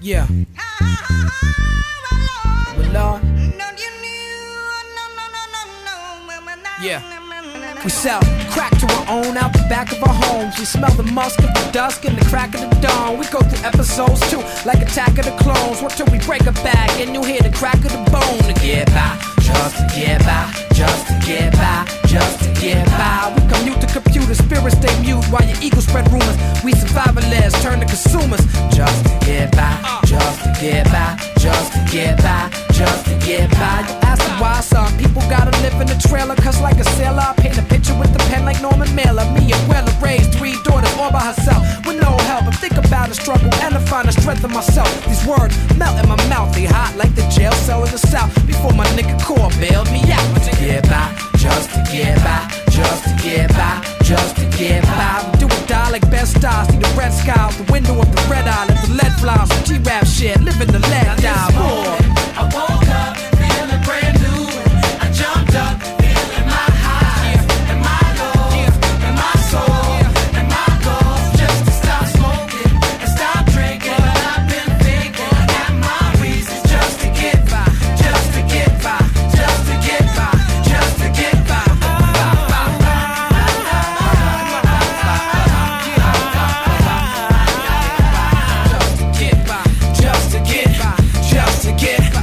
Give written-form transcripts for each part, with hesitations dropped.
Yeah. Well, Lord. Yeah. We sell crack to our own out the back of our homes. We smell the musk of the dusk and the crack of the dawn. We go through episodes too, like Attack of the Clones. What till we break a back and you hear the crack of the bone. To get by, just to get by, just to get by, just to get by. We commute to computers, spirits stay mute while your ego spread rumors. We survivalists turn to consumers. Just to get by, just to get by, just to get by, just to get by. You ask them why some people gotta live in a trailer, cause like a sailor I paint a picture with the pen like Norman Mailer. Me and Weller raised 3 daughters all by herself with no help. I think about the struggle and I find the strength in myself. These words melt in my mouth, they hot like the jail cell in the south. Before my nigga Core bailed me out. To get by, just to get by, just to get by, just to get by. We do or die like best stars. See the red sky out the window of the red eye. Let the lead fly on some G-rap shit. Living the lead die. I woke up feeling brand new. I jumped up feeling my highs and my lows and my soul and my goals. Just to stop smoking and stop drinking. But I've been thinking I got my reasons just to get by, just to get by, just to get by, just to get by. Just to get by, just to get by.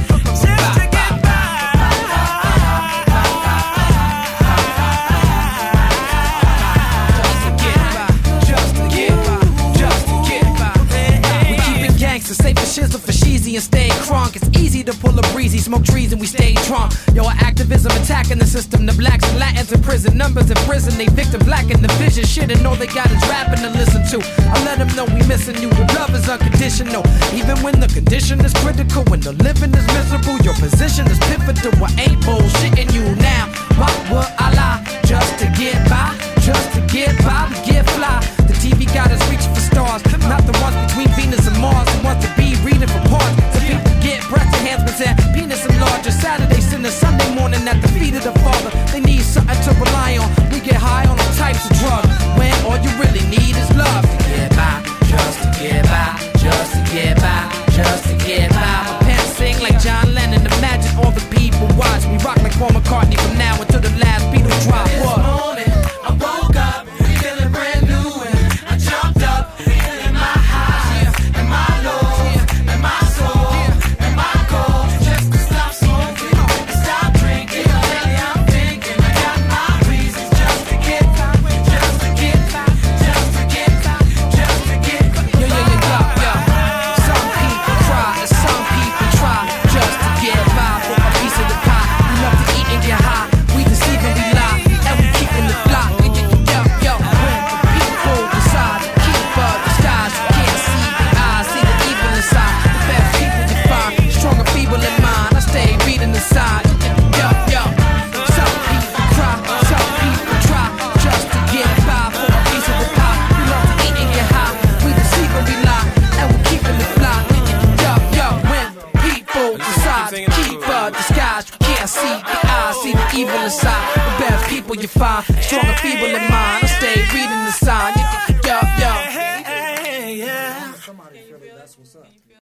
Safe for shizzle for sheezy and stay crunk. It's easy to pull a breezy, smoke trees and we stay drunk. Yo, our activism attacking the system. The blacks and Latins in prison, numbers in prison. They victims lacking the vision. Shit, and all they got is rapping to listen to. I let them know we missing you. The love is unconditional, even when the condition is critical. When the living is miserable, your position is pivotal. I ain't bullshitting you now. Why would I lie? Just to get by, just to get by, we get fly. The TV got us reaching for stars, not the ones between Venus and Mars. The ones to be reading for parts. So people get breast enhancements and penis enlargers. Saturday, Sunday, Sunday morning at the feet of the Father. They need something to rely on. We get high on all types of drugs when all you really need is love. To get by, just to get by, just to get by, just to get by. My pen sing like John Lennon. Imagine all the people watch me rock like Paul McCartney from now until the last Beatle drop. This morning I woke up feeling brand new and I jumped up feeling my highs and my lows and my soul and my goals. Just to stop smoking and stop drinking. Lately I'm thinking I got my reasons just to get by, just to get by, just to get by, just to get by. Yo. Some people cry and some people try just to get by for a piece of the pie. We love to eat and get high. We deceive and we lie, and we keeping the fly. Yo, when the people decide to keep up the skies, you can't see the eyes, see the evil inside. The best people you find, strong and feeble in mind. I stay reading the sign. Yo. Some people cry, some people try just to get by for a piece of the pie. We love to eat and get high. We deceive and we lie, and we keeping the fly. Yo, when people decide to keep up the skies, you can't see the eyes, see the evil inside. The best people you find, strong and feeble in mind. I stay reading the sign. Yo. Somebody feel it, that's what's up.